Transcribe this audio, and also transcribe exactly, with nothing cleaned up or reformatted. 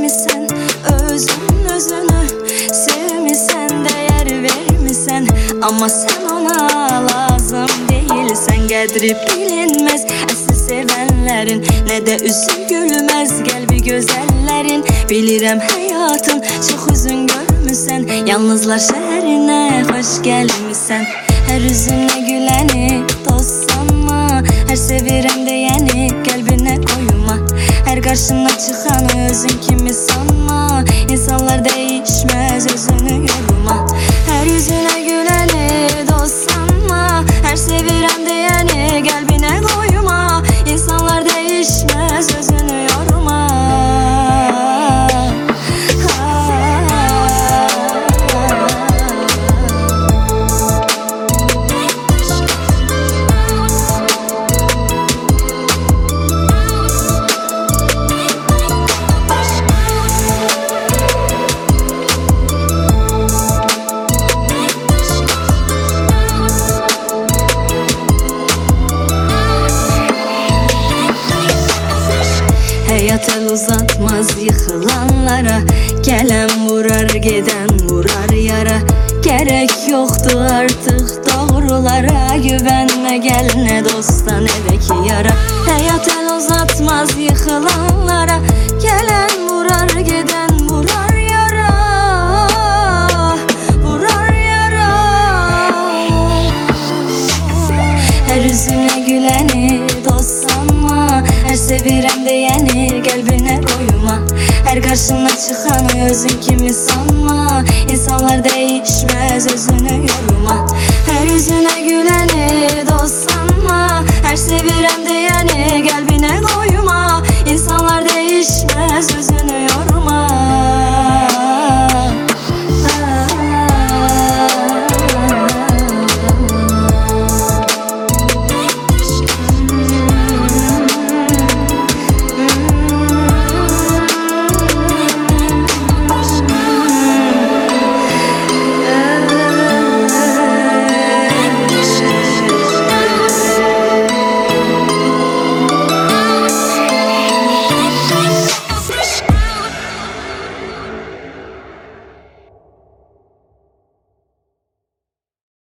vermişsen, özün özünü sevmişsen, değer vermişsen, ama sen ona lazım değilsen. Qədri bilinmez əsl sevenlerin, ne de üzü gülmez gelbi güzellerin. Bilirəm hayatın çok üzün görmüsən, yalnızlar şehirine hoş gelmişsen. Her üzüne güleni dost sanma, her sevirem deyeni kalbine koyma. Her karşına çıkanı özün kimi sanma, insanlar değişmez özünü yorma. Her yüzüne güleni dost sanma, her sevirem deyeni kalbine koyma. İnsanlar değişmez özünü yorma. Hayat el uzatmaz yıkılanlara, gelen vurar giden vurar yara. Gerek yoktu artık doğrulara, güvenme gel ne dosta ne de ki yara. Hayat el uzatmaz yıkılanlara, gelen vurar giden vurar yara. Vurar yara. Her yüzüne güleni dost sanma, her sevirem deyeni kalbine koyma. Her karşına çıkanı özün kimi sanma, insanlar değişmez özünü yorma. Her yüzüne güleni dost sanma, her sevirem deyeni kalbine